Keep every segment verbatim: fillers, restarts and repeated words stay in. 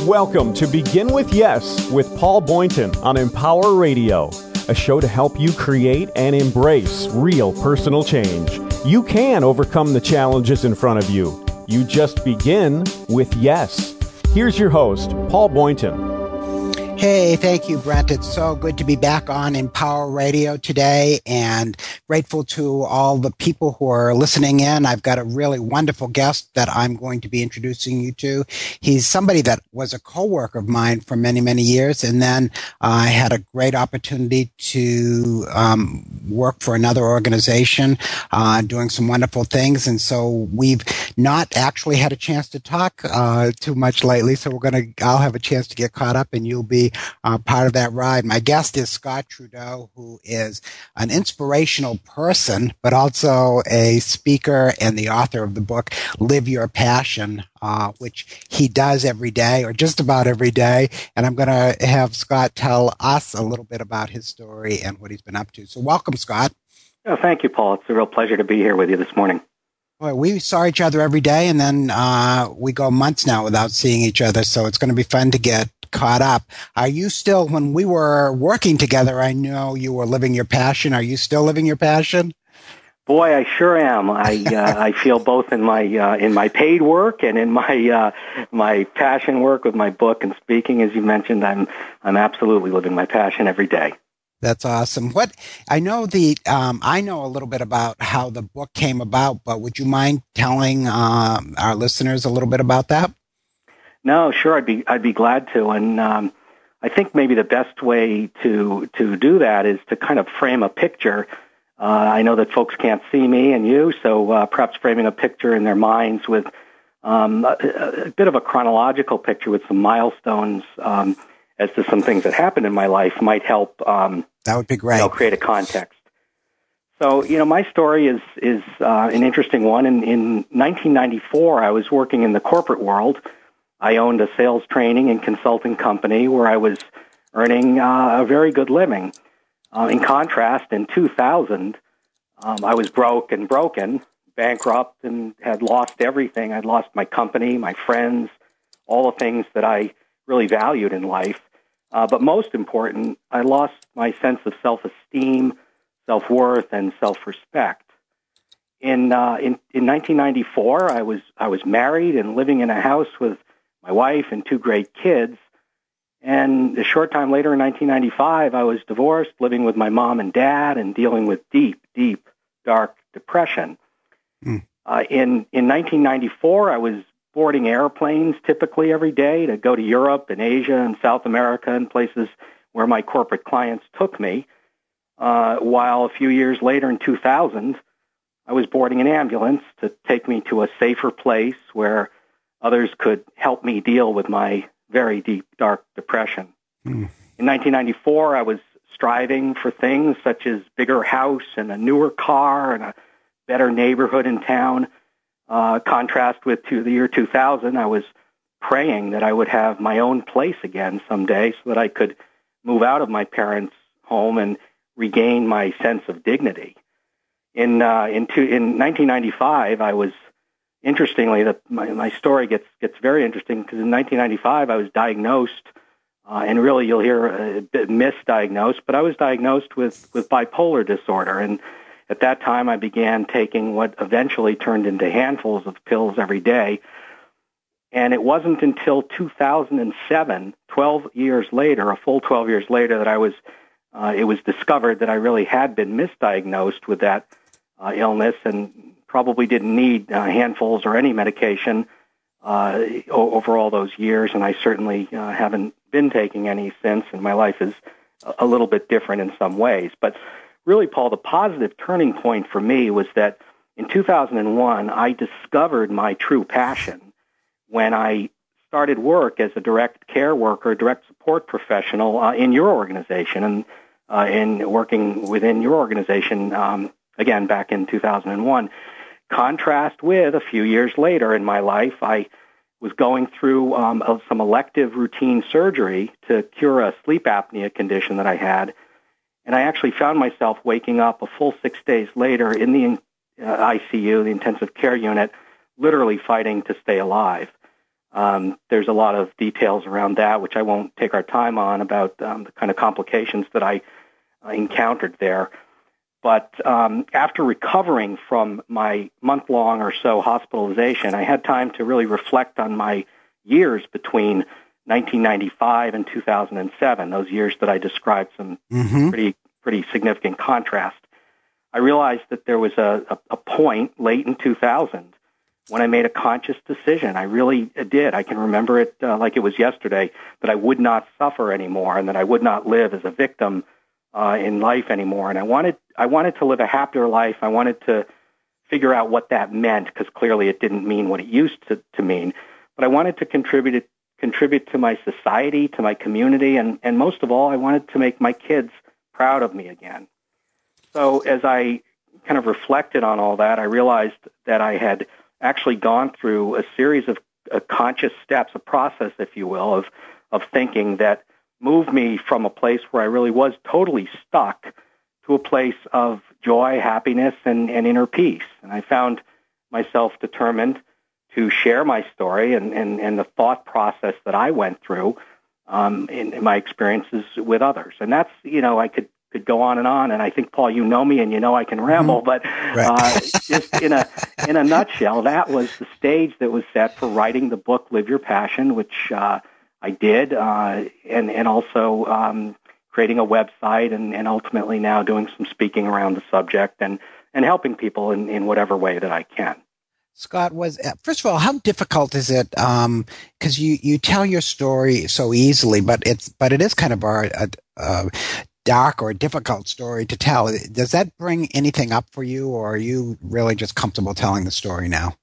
Welcome to Begin With Yes with Paul Boynton on Empower Radio, a show to help you create and embrace real personal change. You can overcome the challenges in front of you. You just begin with yes. Here's your host, Paul Boynton. Hey, thank you, Brent. It's so good to be back on Empower Radio today, and grateful to all the people who are listening in. I've got a really wonderful guest that I'm going to be introducing you to. He's somebody that was a coworker of mine for many, many years, and then uh, I had a great opportunity to um, work for another organization, uh, doing some wonderful things, and so we've not actually had a chance to talk uh, too much lately, so we're going to, I'll have a chance to get caught up, and you'll be Uh, part of that ride. My guest is Scott Trudeau, who is an inspirational person, but also a speaker and the author of the book, Live Your Passion, uh, which he does every day, or just about every day. And I'm going to have Scott tell us a little bit about his story and what he's been up to. So welcome, Scott. Oh, thank you, Paul. It's a real pleasure to be here with you this morning. Boy, we saw each other every day, and then uh, we go months now without seeing each other, so it's going to be fun to get caught up. Are you still, when we were working together, I know you were living your passion. Are you still living your passion? Boy, I sure am. I uh, I feel both in my uh, in my paid work and in my uh, my passion work with my book and speaking. As you mentioned, I'm I'm absolutely living my passion every day. That's awesome. What I know the um, I know a little bit about how the book came about, but would you mind telling um, our listeners a little bit about that? No, sure. I'd be I'd be glad to. And um, I think maybe the best way to to do that is to kind of frame a picture. Uh, I know that folks can't see me and you, so uh, perhaps framing a picture in their minds with um, a, a bit of a chronological picture with some milestones um, as to some things that happened in my life might help. Um, that would be great. You know, create a context. So, you know, my story is is uh, an interesting one. In, in nineteen ninety-four, I was working in the corporate world. I owned a sales training and consulting company where I was earning uh, a very good living. Uh, in contrast, in two thousand, um, I was broke and broken, bankrupt, and had lost everything. I'd lost my company, my friends, all the things that I really valued in life. Uh, but most important, I lost my sense of self-esteem, self-worth, and self-respect. In, uh, in in nineteen ninety-four, I was I was married and living in a house with my wife and two great kids. And a short time later, in nineteen ninety-five, I was divorced, living with my mom and dad, and dealing with deep, deep, dark depression. Mm. Uh, in in nineteen ninety-four, I was boarding airplanes typically every day to go to Europe and Asia and South America and places where my corporate clients took me. Uh, while a few years later, in two thousand, I was boarding an ambulance to take me to a safer place where others could help me deal with my very deep, dark depression. Mm. In nineteen ninety-four, I was striving for things such as bigger house and a newer car and a better neighborhood in town. Uh, contrast with to the year two thousand, I was praying that I would have my own place again someday so that I could move out of my parents' home and regain my sense of dignity. In uh, in, two, in nineteen ninety-five, I was Interestingly, the, my, my story gets gets very interesting because in nineteen ninety-five, I was diagnosed, uh, and really you'll hear a bit misdiagnosed, but I was diagnosed with, with bipolar disorder. And at that time, I began taking what eventually turned into handfuls of pills every day. And it wasn't until two thousand seven, twelve years later, a full twelve years later, that I was, uh, it was discovered that I really had been misdiagnosed with that uh, illness and probably didn't need uh, handfuls or any medication uh, over all those years, and I certainly uh, haven't been taking any since, and my life is a little bit different in some ways. But really, Paul, the positive turning point for me was that in two thousand one, I discovered my true passion when I started work as a direct care worker, direct support professional uh, in your organization, and uh, in working within your organization, um, again, back in two thousand one. Contrast with a few years later in my life, I was going through um, some elective routine surgery to cure a sleep apnea condition that I had. And I actually found myself waking up a full six days later in the uh, I C U, the intensive care unit, literally fighting to stay alive. Um, there's a lot of details around that, which I won't take our time on, about um, the kind of complications that I uh, encountered there. But um, after recovering from my month-long or so hospitalization, I had time to really reflect on my years between nineteen ninety-five and two thousand seven, those years that I described some mm-hmm. pretty pretty significant contrast. I realized that there was a, a, a point late in two thousand when I made a conscious decision. I really did. I can remember it uh, like it was yesterday, that I would not suffer anymore and that I would not live as a victim uh, in life anymore. And I wanted I wanted to live a happier life. I wanted to figure out what that meant, because clearly it didn't mean what it used to, to mean. But I wanted to contribute contribute to my society, to my community, and, and most of all, I wanted to make my kids proud of me again. So as I kind of reflected on all that, I realized that I had actually gone through a series of uh, conscious steps, a process, if you will, of, of thinking that moved me from a place where I really was totally stuck to a place of joy, happiness, and, and inner peace. And I found myself determined to share my story and, and, and the thought process that I went through um, in, in my experiences with others. And that's, you know, I could, could go on and on. And I think, Paul, you know me and you know I can ramble, but right. uh, just in a in a nutshell, that was the stage that was set for writing the book, Live Your Passion, which uh, I did, uh, and, and also um, creating a website and, and ultimately now doing some speaking around the subject and, and helping people in, in whatever way that I can. Scott, was first of all, how difficult is it? Um, because you, you tell your story so easily, but it's but it is kind of a, a, a dark or difficult story to tell. Does that bring anything up for you, or are you really just comfortable telling the story now?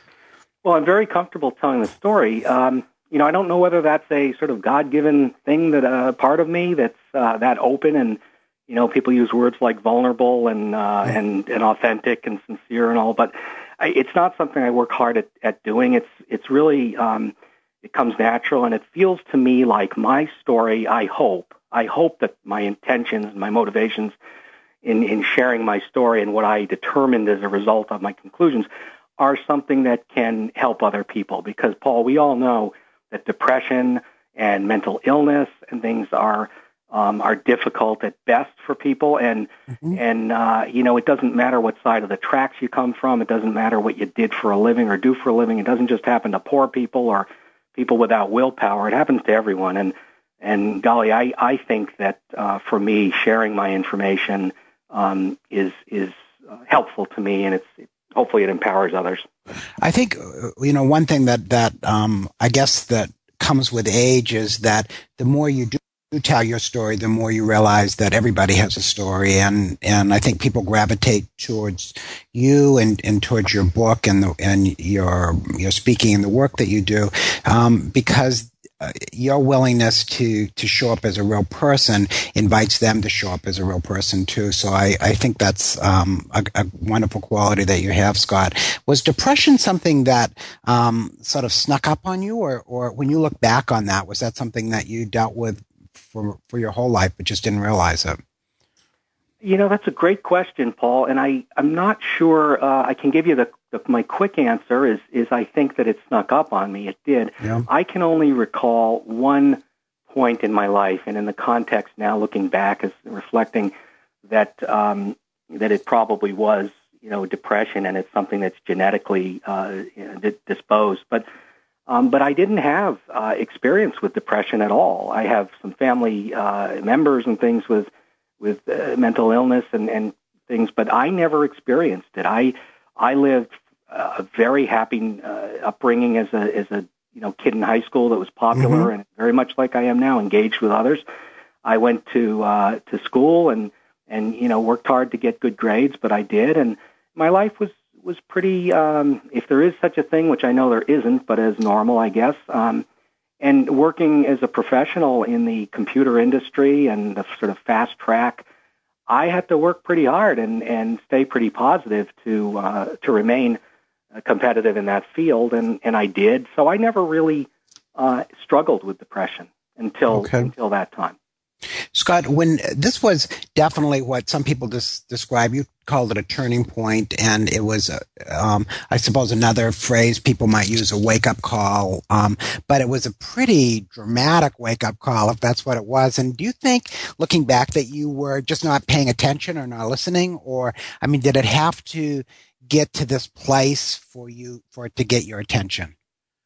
Well, I'm very comfortable telling the story. Um, you know, I don't know whether that's a sort of God-given thing, that a uh, part of me that's uh, that open, and you know, people use words like vulnerable and uh, mm-hmm. and and authentic and sincere and all, but I, it's not something I work hard at, at doing. It's it's really um, it comes natural, and it feels to me like my story. I hope I hope that my intentions and my motivations in in sharing my story and what I determined as a result of my conclusions are something that can help other people. Because, Paul, we all know that depression and mental illness and things are um, are difficult at best for people, and mm-hmm. and uh, you know, it doesn't matter what side of the tracks you come from. It doesn't matter what you did for a living or do for a living. It doesn't just happen to poor people or people without willpower. It happens to everyone. And and golly, I I think that uh, for me, sharing my information um, is is uh, helpful to me, and it's it, hopefully it empowers others. I think, you know, one thing that that um, I guess that comes with age is that the more you do tell your story, the more you realize that everybody has a story, and and I think people gravitate towards you and, and towards your book and the and your your speaking and the work that you do, um, because uh, your willingness to to show up as a real person invites them to show up as a real person too. So I I think that's um, a, a wonderful quality that you have, Scott. Was depression something that um, sort of snuck up on you, or or when you look back on that, was that something that you dealt with for for your whole life, but just didn't realize it? You know, that's a great question, Paul, and I, I'm not sure uh, I can give you the, the my quick answer is is I think that it snuck up on me. It did. Yeah. I can only recall one point in my life, and in the context now, looking back, as reflecting that um, that it probably was, you know, depression, and it's something that's genetically uh, you know, disposed, but. Um, but I didn't have uh, experience with depression at all. I have some family uh, members and things with with uh, mental illness and, and things, but I never experienced it. I I lived a very happy uh, upbringing as a as a you know kid in high school that was popular mm-hmm. and very much like I am now, engaged with others. I went to uh, to school and and you know worked hard to get good grades, but I did, and my life was. was pretty, um, if there is such a thing, which I know there isn't, but as normal, I guess. Um, and working as a professional in the computer industry and the sort of fast track, I had to work pretty hard and, and stay pretty positive to uh, to remain uh, competitive in that field, and, and I did. So I never really uh, struggled with depression until okay. until that time. Scott, when this was definitely what some people dis- describe, you called it a turning point, and it was, a, um, I suppose, another phrase people might use, a wake-up call. Um, but it was a pretty dramatic wake-up call, if that's what it was. And do you think, looking back, that you were just not paying attention or not listening, or I mean, did it have to get to this place for you for it to get your attention?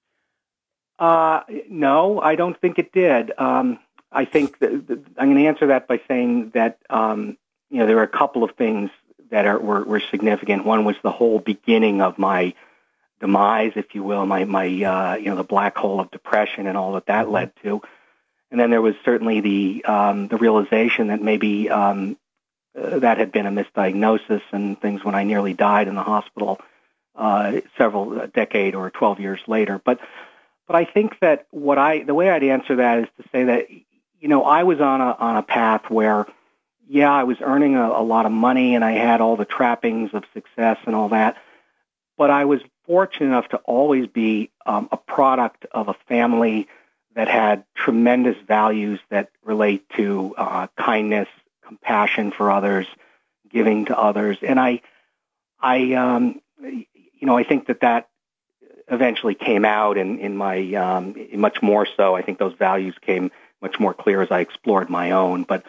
Uh, no, I don't think it did. Um, I think that, that I'm going to answer that by saying that um, you know there were a couple of things that are were, were significant. One was the whole beginning of my demise, if you will, my my uh, you know the black hole of depression and all that that led to, and then there was certainly the um, the realization that maybe um, uh, that had been a misdiagnosis and things when I nearly died in the hospital uh, several a decade or twelve years later, but. But I think that what I, the way I'd answer that is to say that, you know, I was on a on a path where, yeah, I was earning a, a lot of money and I had all the trappings of success and all that, but I was fortunate enough to always be um, a product of a family that had tremendous values that relate to uh, kindness, compassion for others, giving to others, and I, I, um, you know, I think that that. eventually came out in, in my, um, much more so. I think those values came much more clear as I explored my own. But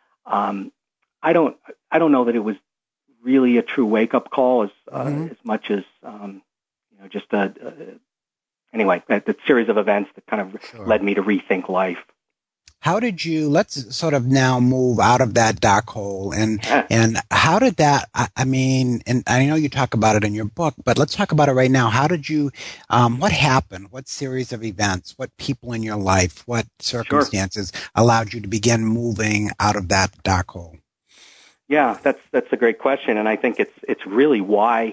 um, I don't I don't know that it was really a true wake-up call as uh, mm-hmm. as much as, um, you know, just a, a anyway, that, that series of events that kind of sure. led me to rethink life. How did you, let's sort of now move out of that dark hole, and yeah. and how did that, I, I mean, and I know you talk about it in your book, but let's talk about it right now. How did you, um, what happened? What series of events, what people in your life, what circumstances sure. allowed you to begin moving out of that dark hole? Yeah, that's that's a great question, and I think it's it's really why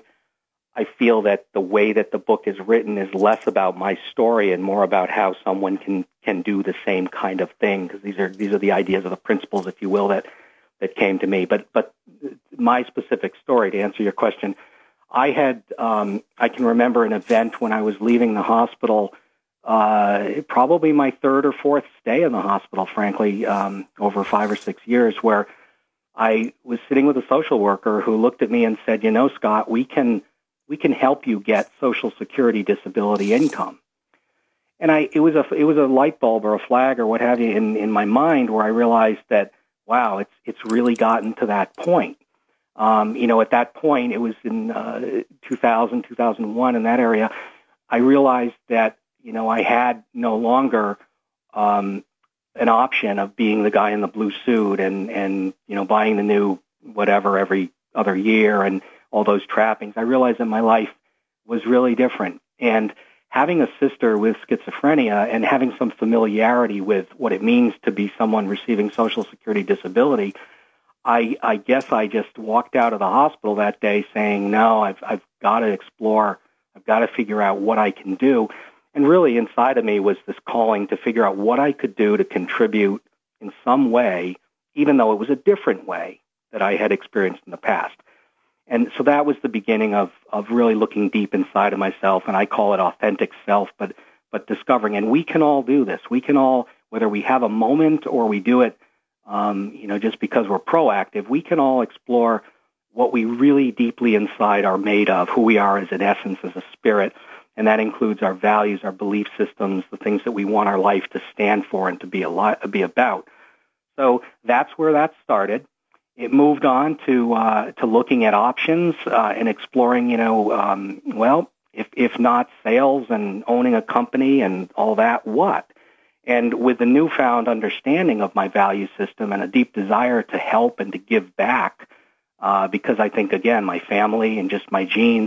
I feel that the way that the book is written is less about my story and more about how someone can, can do the same kind of thing, because these are these are the ideas or the principles, if you will, that, that came to me. But but my specific story, to answer your question, I had um, I can remember an event when I was leaving the hospital, uh, probably my third or fourth stay in the hospital, frankly, um, over five or six years, where I was sitting with a social worker who looked at me and said, "You know, Scott, we can." we can help you get Social Security disability income." And I, it was a, it was a light bulb or a flag or what have you in, in my mind where I realized that, wow, it's, it's really gotten to that point. Um, you know, at that point, it was in uh, two thousand, two thousand one, in that area, I realized that, you know, I had no longer um, an option of being the guy in the blue suit and, and, you know, buying the new whatever every other year and all those trappings. I realized that my life was really different. And having a sister with schizophrenia and having some familiarity with what it means to be someone receiving Social Security disability, I, I guess I just walked out of the hospital that day saying, no, I've, I've got to explore. I've got to figure out what I can do. And really inside of me was this calling to figure out what I could do to contribute in some way, even though it was a different way that I had experienced in the past. And so that was the beginning of, of really looking deep inside of myself, and I call it authentic self, but but discovering. And we can all do this. We can all, whether we have a moment or we do it, um, you know, just because we're proactive, we can all explore what we really deeply inside are made of, who we are as an essence, as a spirit, and that includes our values, our belief systems, the things that we want our life to stand for and to be a lot, be about. So that's where that started. It moved on to uh, to looking at options uh, and exploring, you know, um, well, if if not sales and owning a company and all that, what? And with the newfound understanding of my value system and a deep desire to help and to give back, uh, because I think, again, my family and just my genes,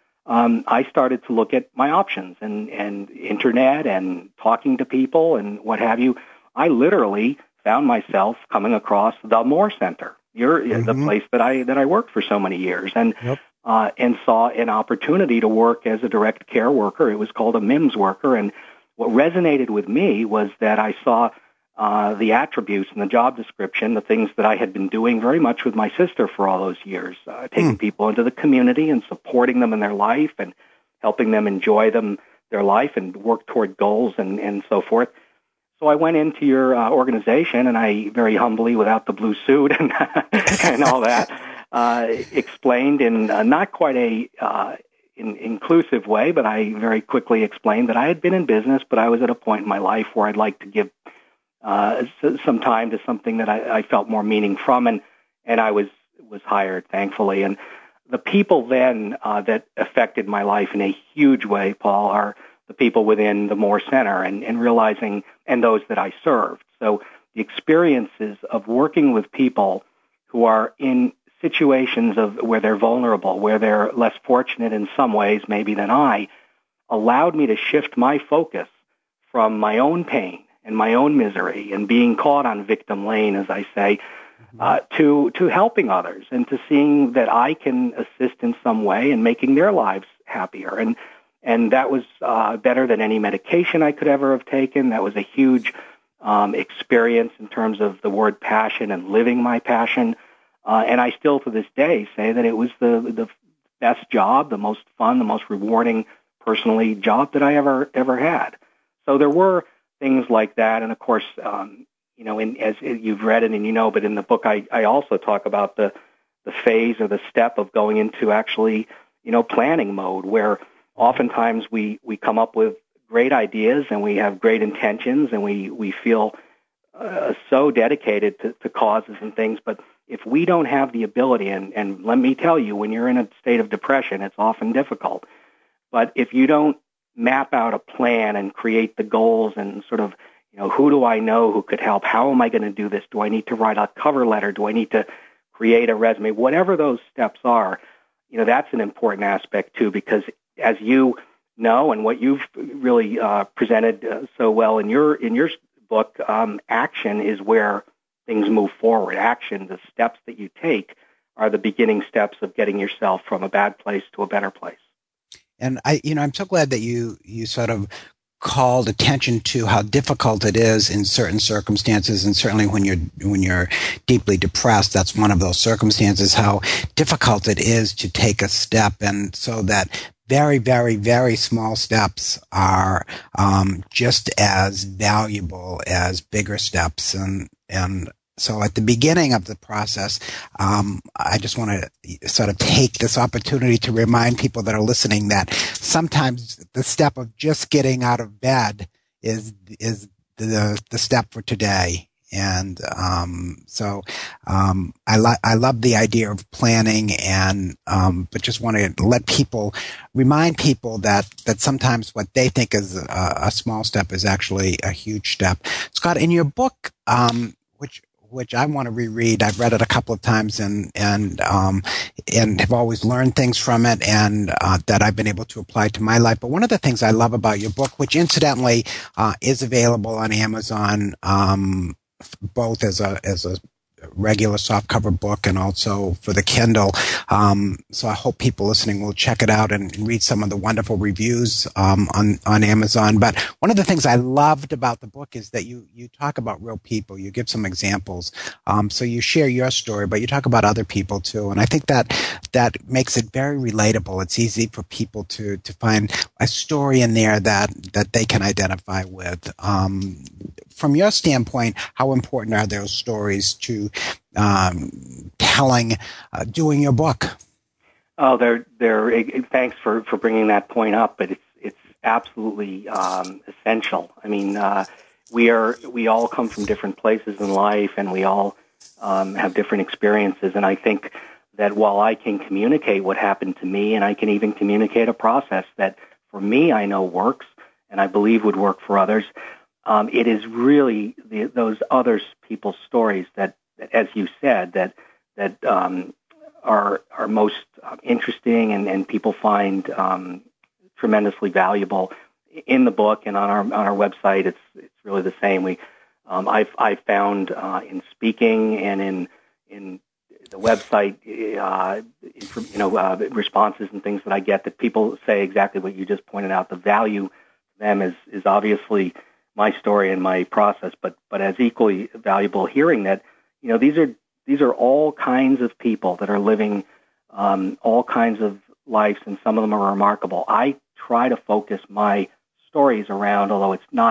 um, I started to look at my options and, and internet and talking to people and what have you. I literally found myself coming across the Moore Center. You're mm-hmm. the place that I that I worked for so many years, and yep. uh, and saw an opportunity to work as a direct care worker. It was called a M I M S worker, and what resonated with me was that I saw uh, the attributes in the job description, the things that I had been doing very much with my sister for all those years, uh, taking mm. people into the community and supporting them in their life and helping them enjoy them their life and work toward goals and, and so forth. So I went into your uh, organization, and I very humbly, without the blue suit and, and all that, uh, explained in uh, not quite a uh, in, inclusive way, but I very quickly explained that I had been in business, but I was at a point in my life where I'd like to give uh, some time to something that I, I felt more meaning from, and, and I was, was hired, thankfully. And the people then uh, that affected my life in a huge way, Paul, are the people within the Moore Center and, and realizing, and those that I served. So the experiences of working with people who are in situations of where they're vulnerable, where they're less fortunate in some ways maybe than I, allowed me to shift my focus from my own pain and my own misery and being caught on victim lane, as I say, uh, to to helping others and to seeing that I can assist in some way in making their lives happier. And and that was uh, better than any medication I could ever have taken. That was a huge um, experience in terms of the word passion and living my passion. Uh, and I still, to this day, say that it was the the best job, the most fun, the most rewarding, personally, job that I ever ever had. So there were things like that, and of course, um, you know, in, as you've read it and you know, but in the book, I, I also talk about the the phase or the step of going into actually, you know, planning mode, where oftentimes we we come up with great ideas and we have great intentions and we we feel uh, so dedicated to, to causes and things, but if we don't have the ability, and, and let me tell you, when you're in a state of depression, it's often difficult. But if you don't map out a plan and create the goals and sort of, you know, who do I know who could help? How am I going to do this? Do I need to write a cover letter? Do I need to create a resume? Whatever those steps are, you know, that's an important aspect too, because as you know, and what you've really uh, presented uh, so well in your in your book, um, action is where things move forward. Action, the steps that you take, are the beginning steps of getting yourself from a bad place to a better place. And I, you know, I'm so glad that you you sort of called attention to how difficult it is in certain circumstances, and certainly when you're when you're deeply depressed, that's one of those circumstances. How difficult it is to take a step, and so that very, very, very small steps are um, just as valuable as bigger steps, and and. So at the beginning of the process, um, I just want to sort of take this opportunity to remind people that are listening that sometimes the step of just getting out of bed is is the the step for today. And um, so um, I, lo- I love the idea of planning, and um, but just want to let people, remind people that, that sometimes what they think is a, a small step is actually a huge step. Scott, in your book, um, which which I want to reread. I've read it a couple of times and and um, and have always learned things from it, and uh, that I've been able to apply to my life. But one of the things I love about your book, which incidentally uh, is available on Amazon, um, both as a as a regular softcover book and also for the Kindle. Um, so I hope people listening will check it out and read some of the wonderful reviews um, on on Amazon. But one of the things I loved about the book is that you you talk about real people. You give some examples. Um, so you share your story, but you talk about other people too. And I think that that makes it very relatable. It's easy for people to to find a story in there that that they can identify with. Um, from your standpoint, how important are those stories to um, telling, uh, doing your book? Oh, they're they're. Thanks for, for bringing that point up, but it's it's absolutely um, essential. I mean, uh, we are we all come from different places in life, and we all um, have different experiences. And I think that while I can communicate what happened to me, and I can even communicate a process that for me I know works, and I believe would work for others. Um, it is really the, those other people's stories that, that, as you said, that that um, are are most uh, interesting and, and people find um, tremendously valuable in the book and on our on our website. It's it's really the same. We um, I've I've found uh, in speaking and in in the website, uh, you know, uh, responses and things that I get that people say exactly what you just pointed out. The value to them is is obviously my story and my process, but but as equally valuable hearing that, you know, these are these are all kinds of people that are living um, all kinds of lives, and some of them are remarkable. I try to focus my stories around, although it's not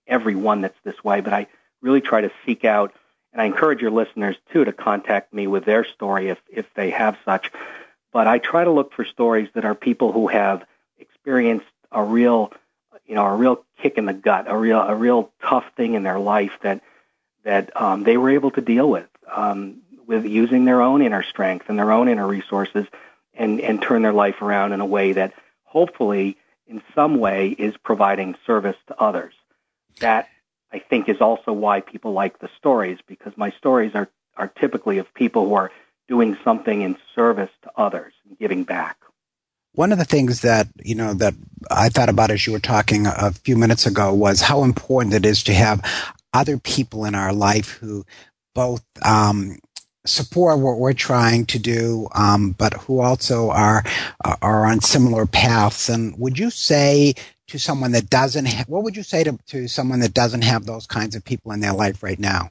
everyone that's this way, but I really try to seek out, and I encourage your listeners, too, to contact me with their story if, if they have such. But I try to look for stories that are people who have experienced a real, you know, a real kick in the gut, a real, a real tough thing in their life that that um, they were able to deal with, um, with using their own inner strength and their own inner resources, and, and turn their life around in a way that hopefully, in some way, is providing service to others. That, I think, is also why people like the stories, because my stories are, are typically of people who are doing something in service to others and giving back. One of the things that, you know, that I thought about as you were talking a few minutes ago was how important it is to have other people in our life who both um, support what we're trying to do, um, but who also are are on similar paths. And would you say to someone that doesn't, ha- what would you say to, to someone that doesn't have those kinds of people in their life right now?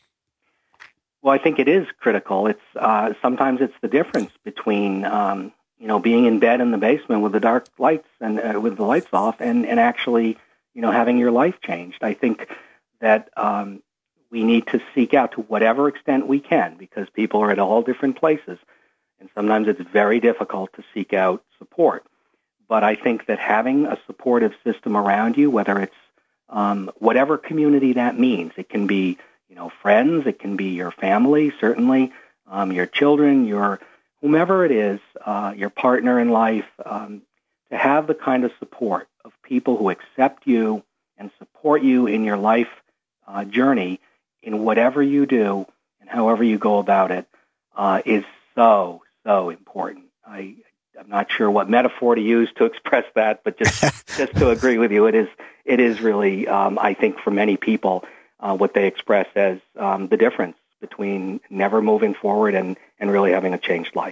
Well, I think it is critical. It's uh, sometimes it's the difference between um, you know being in bed in the basement with the dark lights and uh, with the lights off, and, and actually you know having your life changed. I think that um, we need to seek out to whatever extent we can, because people are at all different places, and sometimes it's very difficult to seek out support. But I think that having a supportive system around you, whether it's um, whatever community that means, it can be you know friends, it can be your family, certainly um, your children, your whomever it is, uh, your partner in life, um, to have the kind of support of people who accept you and support you in your life uh, journey in whatever you do and however you go about it uh, is so, so important. I, I'm not sure what metaphor to use to express that, but just, just to agree with you, it is, it is really, um, I think for many people, uh, what they express as um, the difference between never moving forward and, and really having a changed life.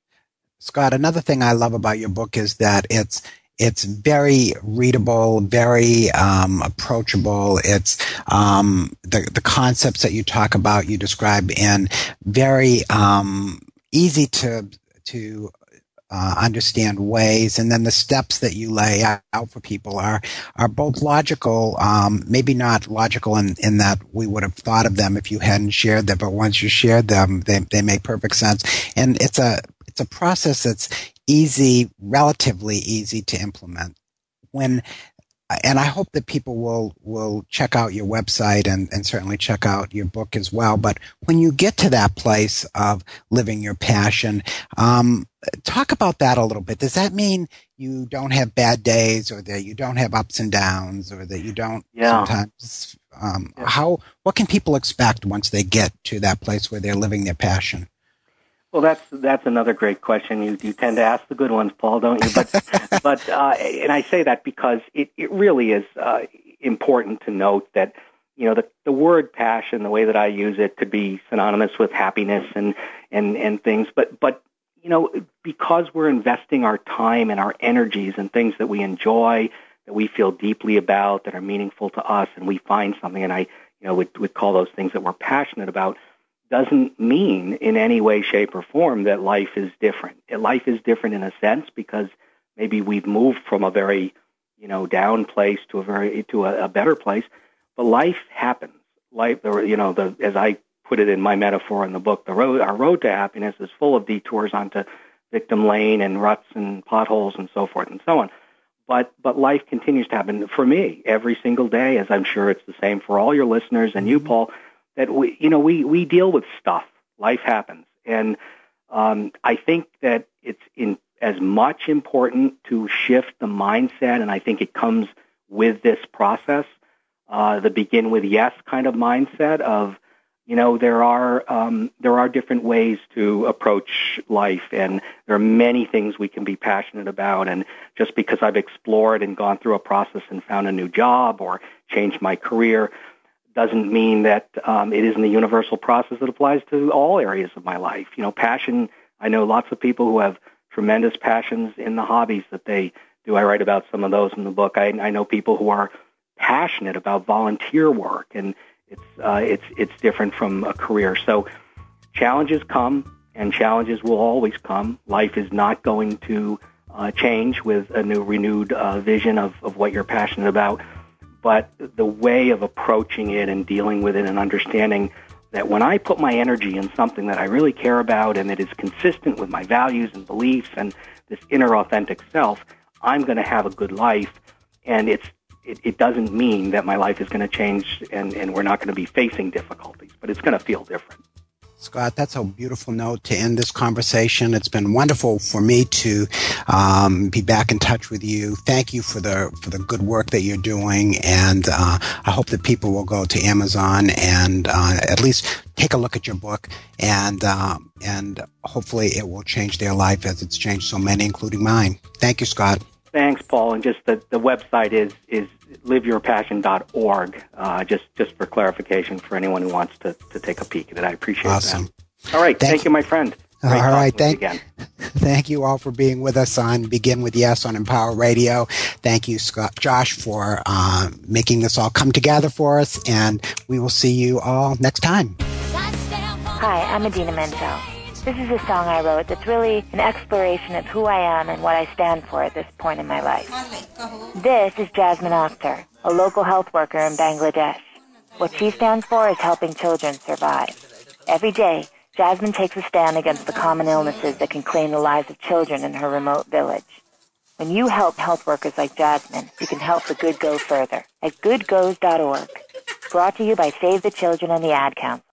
Scott, another thing I love about your book is that it's It's very readable, very um, approachable. It's um, the the concepts that you talk about, you describe in very um, easy to to uh, understand ways, and then the steps that you lay out for people are are both logical, um, maybe not logical in, in that we would have thought of them if you hadn't shared them, but once you shared them, they they make perfect sense, and it's a it's a process that's easy, relatively easy to implement. When, and I hope that people will, will check out your website and, and certainly check out your book as well. But when you get to that place of living your passion, um, talk about that a little bit. Does that mean you don't have bad days, or that you don't have ups and downs, or that you don't yeah. sometimes, um, yeah. how, what can people expect once they get to that place where they're living their passion? Well, that's that's another great question. You you tend to ask the good ones, Paul, don't you? But but uh, and I say that because it, it really is uh, important to note that you know the the word passion, the way that I use it, could be synonymous with happiness and and and things. But but you know because we're investing our time and our energies in things that we enjoy, that we feel deeply about, that are meaningful to us, and we find something, and I you know would would call those things that we're passionate about, doesn't mean in any way, shape, or form that life is different. Life is different in a sense because maybe we've moved from a very, you know, down place to a very to a, a better place. But life happens. Life, you know, the as I put it in my metaphor in the book, the road, our road to happiness is full of detours onto victim lane and ruts and potholes and so forth and so on. But but life continues to happen for me every single day, as I'm sure it's the same for all your listeners and you, Paul. That we, you know, we, we deal with stuff. Life happens. And um, I think that it's in as much important to shift the mindset, and I think it comes with this process, uh, the begin with yes kind of mindset of, you know, there are um, there are different ways to approach life, and there are many things we can be passionate about. And just because I've explored and gone through a process and found a new job or changed my career doesn't mean that um, it isn't a universal process that applies to all areas of my life. You know, passion, I know lots of people who have tremendous passions in the hobbies that they do. I write about some of those in the book. I, I know people who are passionate about volunteer work, and it's uh, it's it's different from a career. So challenges come, and challenges will always come. Life is not going to uh, change with a new renewed uh, vision of, of what you're passionate about. but the way of approaching it and dealing with it and understanding that when I put my energy in something that I really care about and that is consistent with my values and beliefs and this inner authentic self, I'm going to have a good life. And it's it, it doesn't mean that my life is going to change and, and we're not going to be facing difficulties, but it's going to feel different. Scott, that's a beautiful note to end this conversation. It's been wonderful for me to um, be back in touch with you. Thank you for the for the good work that you're doing, and uh, I hope that people will go to Amazon and uh, at least take a look at your book, and uh, and hopefully it will change their life as it's changed so many, including mine. Thank you, Scott. Thanks, Paul. And just the, the website is is live your passion dot org, uh, just, just for clarification for anyone who wants to, to take a peek at it. I appreciate awesome. that. All right. Thank, thank you, my friend. Great all right. Thank, again. thank you all for being with us on Begin With Yes on Empower Radio. Thank you, Scott, Josh, for uh, making this all come together for us. And we will see you all next time. Hi, I'm Adina Menzel. This is a song I wrote that's really an exploration of who I am and what I stand for at this point in my life. This is Jasmine Akhtar, a local health worker in Bangladesh. What she stands for is helping children survive. Every day, Jasmine takes a stand against the common illnesses that can claim the lives of children in her remote village. When you help health workers like Jasmine, you can help the good go further at good goes dot org. Brought to you by Save the Children and the Ad Council.